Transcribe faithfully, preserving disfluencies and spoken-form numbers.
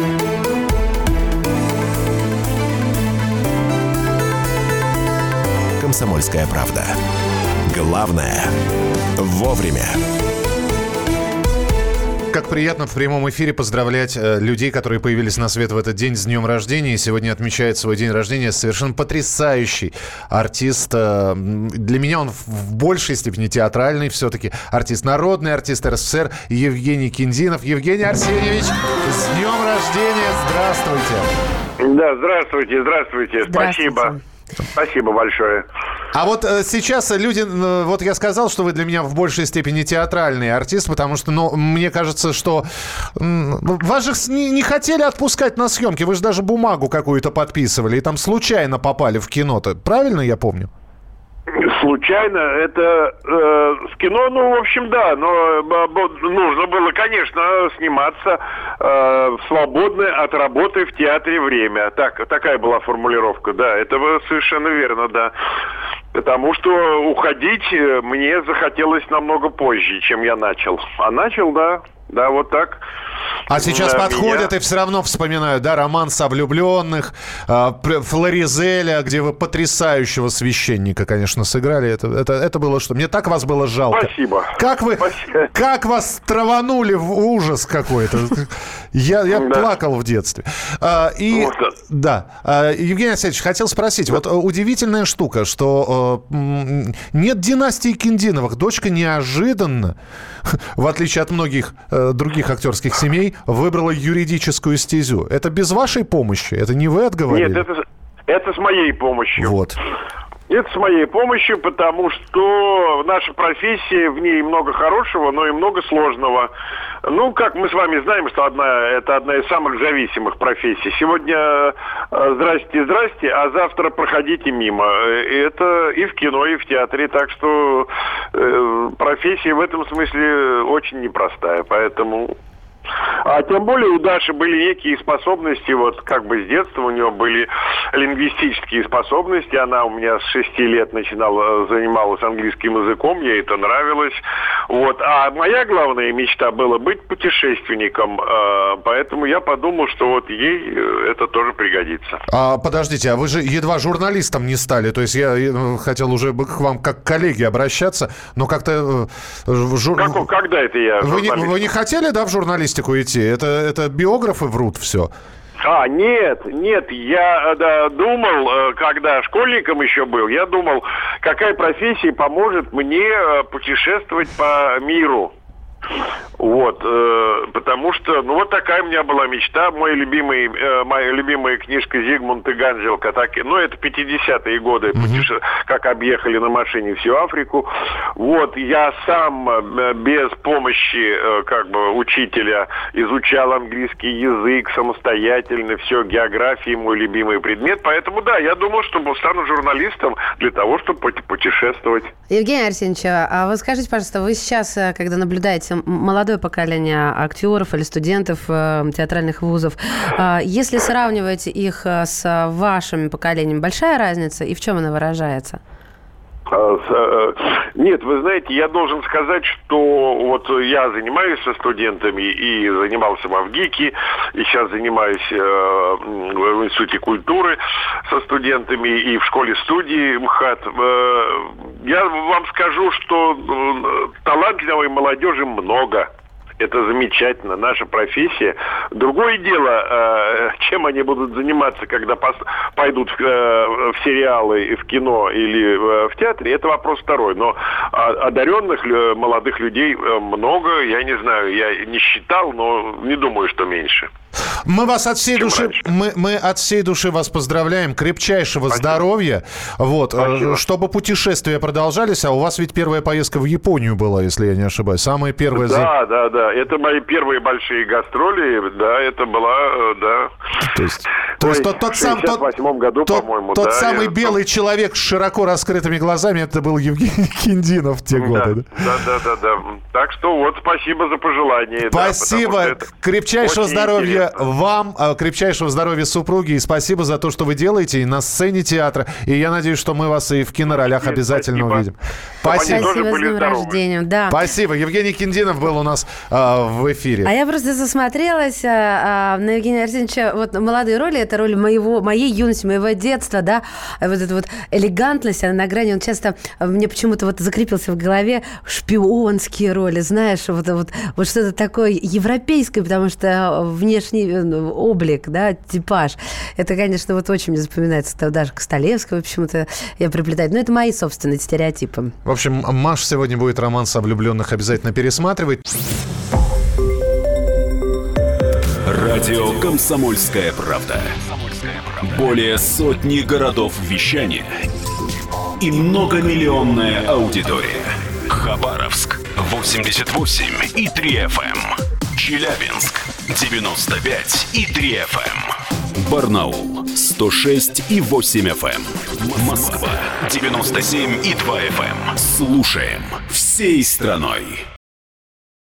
«Комсомольская правда». Главное – вовремя. Как приятно в прямом эфире поздравлять э, людей, которые появились на свет в этот день, с днем рождения. Сегодня отмечает свой день рождения совершенно потрясающий артист. Э, для меня он в, в большей степени театральный все-таки. Артист народный, артист РСФСР Евгений Киндинов. Евгений Арсеньевич, с днем рождения! Здравствуйте! Да, здравствуйте, здравствуйте. Здравствуйте. Спасибо. Спасибо большое. А вот э, сейчас люди, э, вот я сказал, что вы для меня в большей степени театральный артист, потому что, ну, мне кажется, что э, вас же не, не хотели отпускать на съемки, вы же даже бумагу какую-то подписывали и там случайно попали в кино-то, правильно я помню? Случайно, это э, с кино, ну, в общем, да, но э, нужно было, конечно, сниматься э, в свободное от работы в театре время. Так, такая была формулировка, да, это совершенно верно, да. Потому что уходить мне захотелось намного позже, чем я начал. А начал, да, да, вот так. А сейчас да, подходят меня... и все равно вспоминают, да, «Романс о влюбленных», э, «Флоризеля», где вы потрясающего священника, конечно, сыграли. Это, это, это было что? Мне так вас было жалко. Спасибо. Как вы, Спасибо. Как вас траванули в ужас какой-то. Я, я да. плакал в детстве. А, и, вот. да. А, Евгений Алексеевич, хотел спросить. Вот удивительная штука, что э, нет династии Киндиновых. Дочка неожиданно, в отличие от многих э, других актерских семей, выбрала юридическую стезю. Это без вашей помощи? Это не вы отговорили? Нет, это, это с моей помощью. Вот. Это с моей помощью, потому что наша профессия, в ней много хорошего, но и много сложного. Ну, как мы с вами знаем, что одна, это одна из самых зависимых профессий. Сегодня э, здрасте, здрасте, а завтра проходите мимо. Это и в кино, и в театре. Так что э, профессия в этом смысле очень непростая. Поэтому... А тем более у Даши были некие способности, вот как бы с детства у нее были лингвистические способности. Она у меня с шести лет начинала, занималась английским языком, ей это нравилось. Вот. А моя главная мечта была быть путешественником, поэтому я подумал, что вот ей это тоже пригодится. А, подождите, а вы же едва журналистом не стали, то есть я хотел уже к вам как к коллеге обращаться, но как-то... Жур... Как, когда это я вы не, вы не хотели, да, в журналистику идти? Это, это биографы врут все. А, нет, нет, я да, думал, когда школьником еще был, я думал, какая профессия поможет мне путешествовать по миру. Вот, э, потому что, ну, вот такая у меня была мечта. Мой любимый, э, моя любимая книжка «Зигмунд и Ганзелка», так, ну, это пятидесятые годы, mm-hmm. путеше... как объехали на машине всю Африку. Вот, я сам э, без помощи, э, как бы, учителя изучал английский язык самостоятельно, все, география мой любимый предмет. Поэтому, да, я думал, что стану журналистом для того, чтобы путешествовать. Евгений Арсеньевич, а вы скажите, пожалуйста, вы сейчас, когда наблюдаете молодое поколение актеров или студентов э, театральных вузов. Э, если сравнивать их с вашим поколением, большая разница? И в чем она выражается? Нет, вы знаете, я должен сказать, что вот я занимаюсь со студентами и занимался в ГИКе, и сейчас занимаюсь в Институте культуры со студентами и в школе-студии МХАТ. Я вам скажу, что талантливой молодежи много. Это замечательно, наша профессия. Другое дело, чем они будут заниматься, когда пойдут в сериалы, в кино или в театре, это вопрос второй. Но одаренных молодых людей много, я не знаю, я не считал, но не думаю, что меньше. Мы вас от всей души, мы, мы от всей души вас поздравляем, крепчайшего Спасибо. здоровья, вот, Спасибо. чтобы путешествия продолжались, а у вас ведь первая поездка в Японию была, если я не ошибаюсь, самая первая. Да, да, да, это мои первые большие гастроли, да, это была, да. То есть, То есть тот, тот, сам, в шестьдесят восьмом году, тот, по-моему, тот да, самый я... белый человек с широко раскрытыми глазами, это был Евгений Киндинов в те да, годы. Да, да, да, да. Так что вот, спасибо за пожелание. Спасибо. Да, крепчайшего здоровья интересно. вам, крепчайшего здоровья супруге. И спасибо за то, что вы делаете и на сцене театра. И я надеюсь, что мы вас и в киноролях обязательно спасибо. увидим. Спасибо. Спасибо, с днем рождения. Да. Спасибо. Евгений Киндинов был у нас а, в эфире. А я просто засмотрелась а, а, на Евгения Арсеньевича. Вот молодые роли, это роль моего, моей юности, моего детства, да. Вот эта вот элегантность, она на грани. Он часто мне почему-то вот закрепился в голове. Шпионские роли, знаешь, вот, вот, вот что-то такое европейское, потому что внешний облик, да, типаж. Это, конечно, вот очень мне запоминается. Даже Костолевского почему-то я приплетаю. Но это мои собственные стереотипы. В общем, Маш сегодня будет «Романс о влюбленных» обязательно пересматривать. Радио «Комсомольская правда». Более сотни городов вещания и многомиллионная аудитория. Хабаровск восемьдесят восемь и три эф эм. Челябинск девяносто пять и три эф эм. Барнаул сто шесть и восемь эф эм. Москва девяносто семь и два эф эм. Слушаем всей страной.